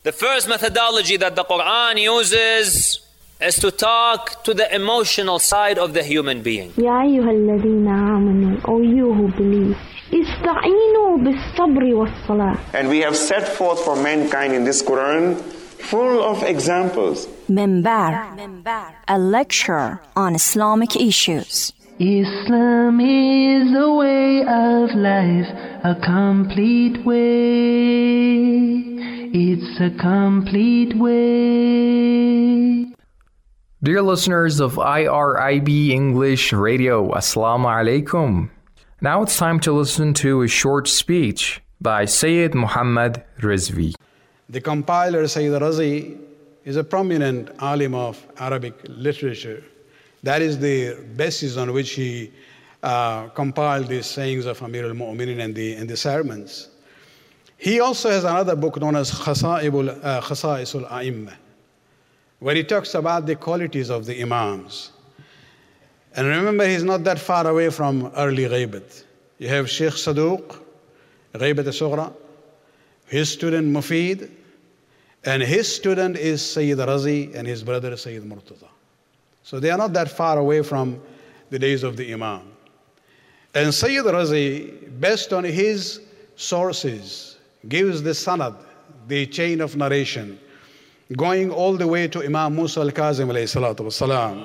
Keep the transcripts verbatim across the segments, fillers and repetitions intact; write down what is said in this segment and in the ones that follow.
The first methodology that the Quran uses is to talk to the emotional side of the human being. يا أيها الذين آمنوا, O you who believe, استعينوا بالصبر والصلاة. And we have set forth for mankind in this Quran full of examples. Minbar, a lecture on Islamic issues. Islam is a way of life, a complete way. It's a complete way. Dear listeners of I R I B English Radio, Assalamu alaikum. Now it's time to listen to a short speech by Sayyid Muhammad Rizvi. The compiler, Sayyid Razi, is a prominent alim of Arabic literature. That is the basis on which he uh, compiled these sayings of Amir al-Mu'minin and the, and the sermons. He also has another book known as Khasa'ibul, uh, Khasa'isul A'imma, where he talks about the qualities of the Imams. And remember, he's not that far away from early Ghaybat. You have Sheikh Saduq, Ghaybat al-Sughra, his student Mufid, and his student is Sayyid Razi and his brother Sayyid Murtaza. So they are not that far away from the days of the Imam. And Sayyid Razi, based on his sources, gives the sanad, the chain of narration, going all the way to Imam Musa al-Kazim alayhi salatu wasalam.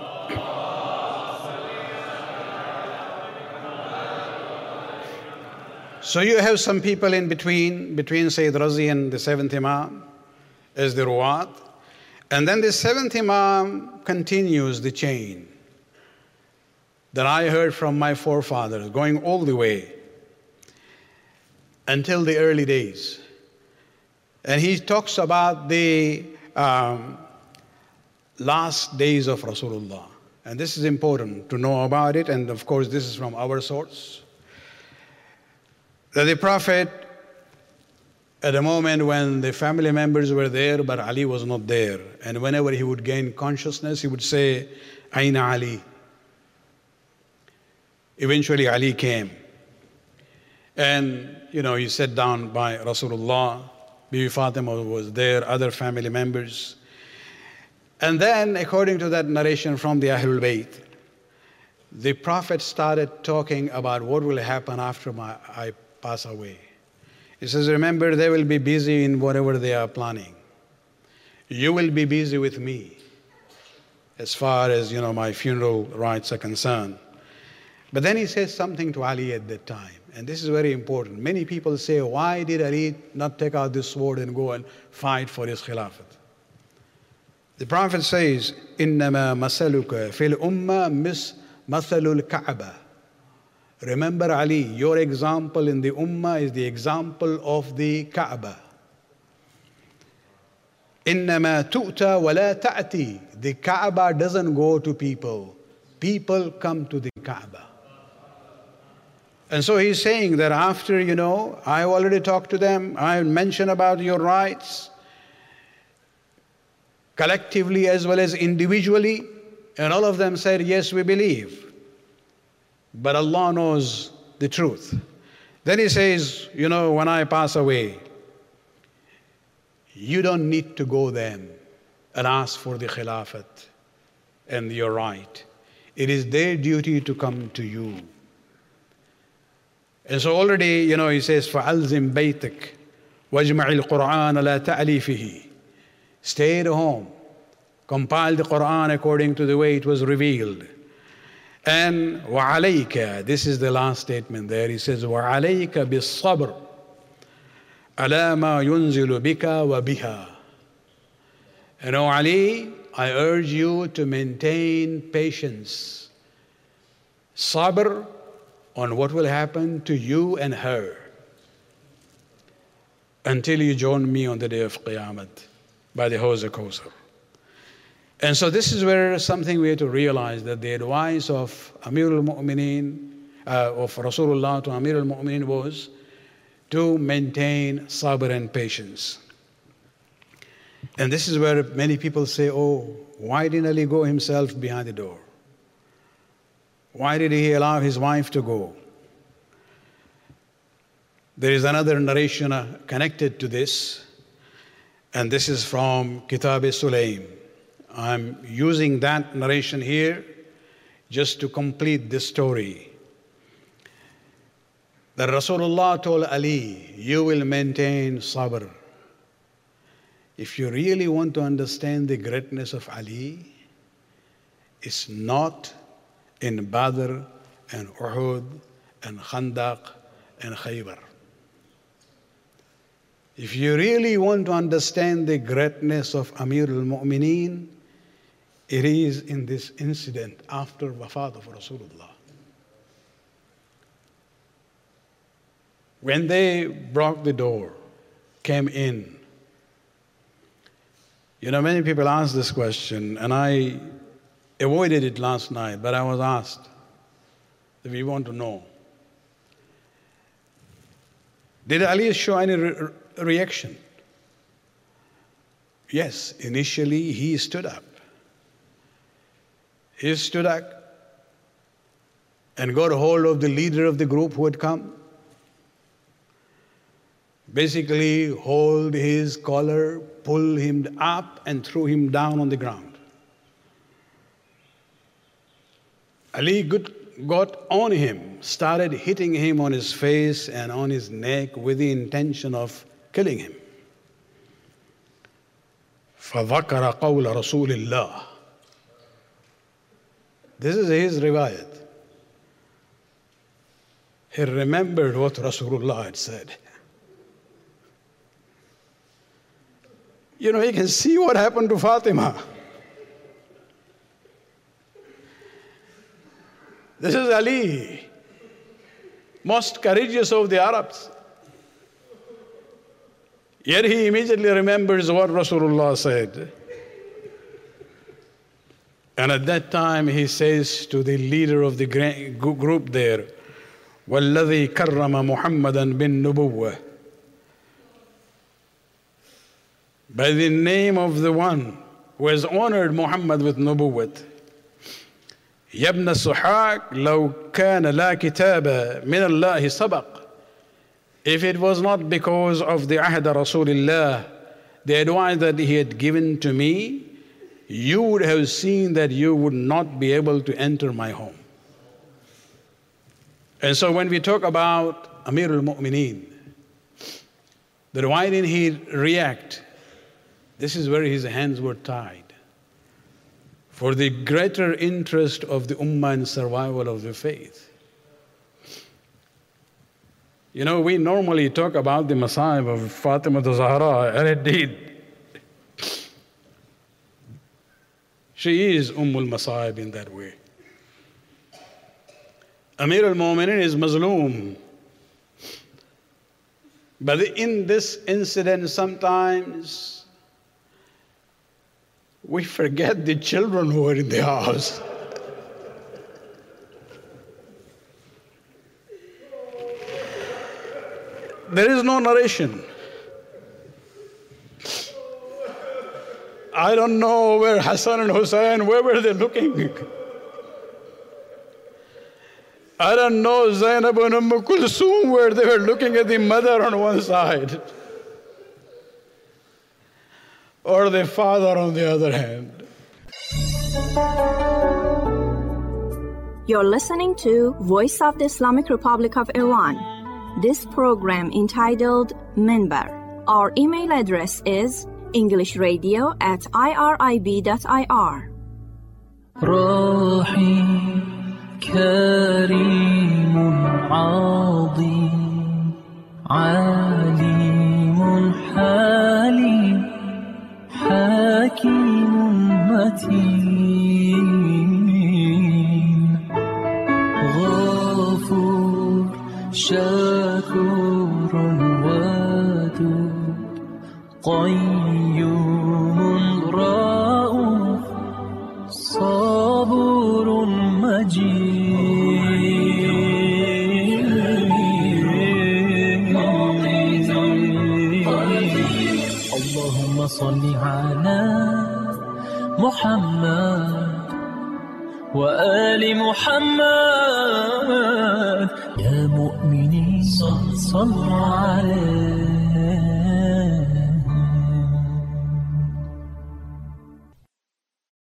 So you have some people in between, between Sayyid Razi and the seventh Imam, as the Ruwat. And then the seventh Imam continues the chain that I heard from my forefathers, going all the way until the early days. And he talks about the um, last days of Rasulullah. And this is important to know about it. And of course, this is from our source. That the Prophet, at a moment when the family members were there, but Ali was not there. And whenever he would gain consciousness, he would say, Aina Ali. Eventually, Ali came. And, you know, he sat down by Rasulullah. Bibi Fatima was there, other family members. And then, according to that narration from the Ahlul Bayt, the Prophet started talking about what will happen after my, I pass away. He says, remember, they will be busy in whatever they are planning. You will be busy with me as far as, you know, my funeral rites are concerned. But then he says something to Ali at that time. And this is very important. Many people say, why did Ali not take out this sword and go and fight for his khilafat? The Prophet says, إِنَّمَا مَثَلُكَ فِي الْأُمَّةِ مَثَلُ الْكَعْبَةِ. Remember, Ali, your example in the Ummah is the example of the Kaaba. إِنَّمَا تُؤْتَى وَلَا تَأْتِي. The Kaaba doesn't go to people. People come to the Kaaba. And so he's saying that after, you know, I already talked to them, I mentioned about your rights, collectively as well as individually, and all of them said, yes, we believe. But Allah knows the truth. Then he says, you know, when I pass away, you don't need to go them and ask for the khilafat and your right. It is their duty to come to you. And so already, you know, he says, فَعَلْزِمْ بَيْتِكَ وَاجْمَعِ الْقُرْآنَ لَا تَعْلِي فِيهِ. Stay at home. Compile the Quran according to the way it was revealed. And وَعَلَيْكَ, this is the last statement there. He says, وَعَلَيْكَ بِالصَّبْرِ عَلَى مَا يُنزِلُ بِكَ وَبِهَا. And O Ali, I urge you to maintain patience, sabr, on what will happen to you and her until you join me on the day of Qiyamah by the Hawz al-Kawthar. And so this is where something we have to realize, that the advice of Amir al-Mu'mineen, uh, of Rasulullah to Amir al-Mu'mineen was to maintain sabr and patience. And this is where many people say, oh, why didn't Ali go himself behind the door? Why did he allow his wife to go? There is another narration uh, connected to this. And this is from Kitab-e-Sulaym. I'm using that narration here just to complete this story. That Rasulullah told Ali, you will maintain sabr. If you really want to understand the greatness of Ali, it's not in Badr and Uhud and Khandaq and Khaybar. If you really want to understand the greatness of Amir al-Mu'mineen, it is in this incident after wafat of Rasulullah. When they broke the door, came in. You know, many people ask this question, and I avoided it last night, but I was asked if we want to know. Did Ali show any re- reaction? Yes, initially he stood up. He stood up and got a hold of the leader of the group who had come. Basically, hold his collar, pull him up, and threw him down on the ground. Ali got on him, started hitting him on his face and on his neck with the intention of killing him. فَذَكَرَ قَوْلَ رَسُولِ اللَّهِ. This is his riwayat. He remembered what Rasulullah had said. You know, you can see what happened to Fatima. This is Ali, most courageous of the Arabs. Yet he immediately remembers what Rasulullah said. And at that time he says to the leader of the group there, وَالَّذِي كَرَّمَ مُحَمَّدًا بِالنُّبُوَّةِ. By the name of the one who has honored Muhammad with nubuwwat. يَا ابْنَ الصُّحَاقِ لَوْ كَانَ لَا كِتَابَ مِنَ اللَّهِ سَبَقَ. If it was not because of the ahd Rasulullah, the advice that he had given to me, you would have seen that you would not be able to enter my home. And so when we talk about Amir al-Mu'mineen, that why didn't he react? This is where his hands were tied. For the greater interest of the ummah and survival of the faith. You know, we normally talk about the masa'ib of Fatima al-Zahra, and indeed, she is Ummul Masa'ib in that way. Amir al-Mu'mineen is Mazloom. But in this incident, sometimes we forget the children who are in the house. There is no narration. I don't know where Hassan and Hussein, where were they looking? I don't know Zainab and Umm Kulsum, where they were looking at the mother on one side, or the father on the other hand. You're listening to Voice of the Islamic Republic of Iran. This program entitled Minbar. Our email address is englishradio at irib dot i r. رحيم كريم عظيم عليم حليم حكيم متين غفور شكور ودود قيوم رؤوف صبور مجيد اللهم صل على محمد وآل محمد يا مؤمنين صلوا عليه